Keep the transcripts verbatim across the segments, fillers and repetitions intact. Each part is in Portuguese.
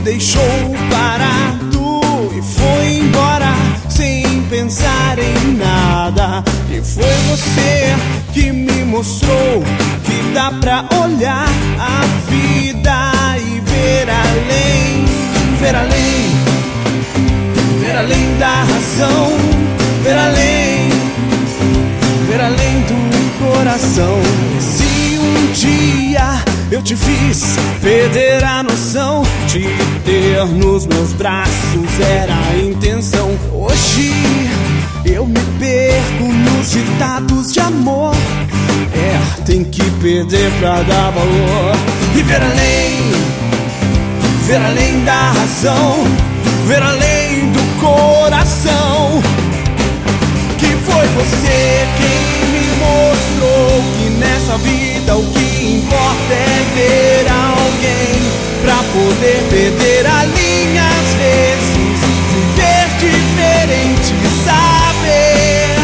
deixou parado e foi embora sem pensar em nada. E foi você que me mostrou que dá pra olhar a vida e ver além, ver além, ver além da razão, ver além, ver além do coração. Se um dia eu te fiz perder a noção, te ter nos meus braços era a intenção. Hoje eu me perco nos ditados de amor. É, tem que perder pra dar valor. E ver além, ver além da razão, ver além do coração. Que foi você quem me mostrou que nessa vida o que importa é ver alguém pra poder perder a linha às vezes, viver diferente, saber.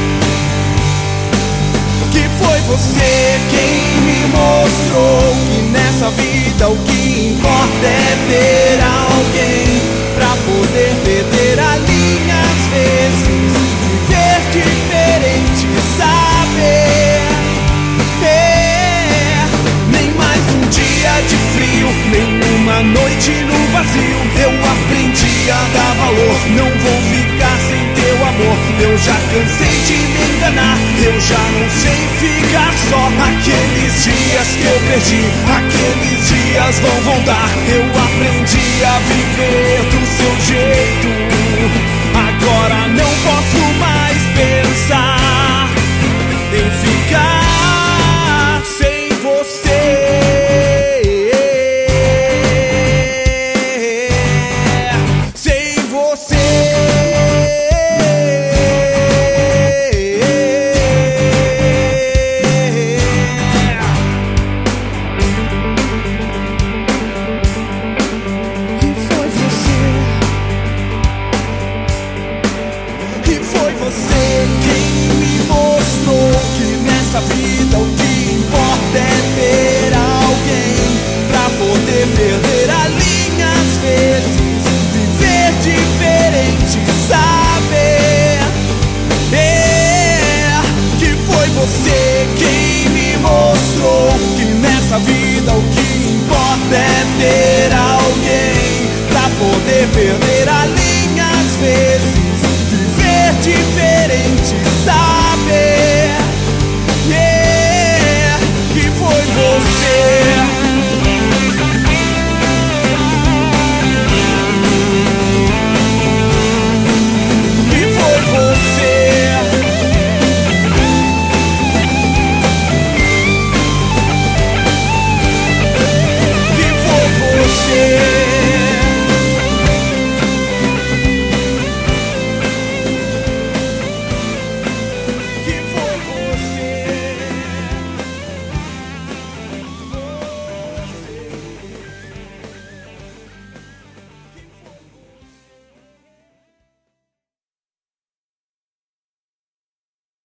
Que foi você quem me mostrou que nessa vida o que importa é ver alguém pra poder perder a linha às vezes, viver diferente, saber. É, nem mais um dia de frio, nem uma noite no vazio. Eu aprendi a dar valor, não vou ficar sem teu amor. Eu já cansei de me enganar, eu já não sei ficar só. Aqueles dias que eu perdi, aqueles dias vão voltar. Eu aprendi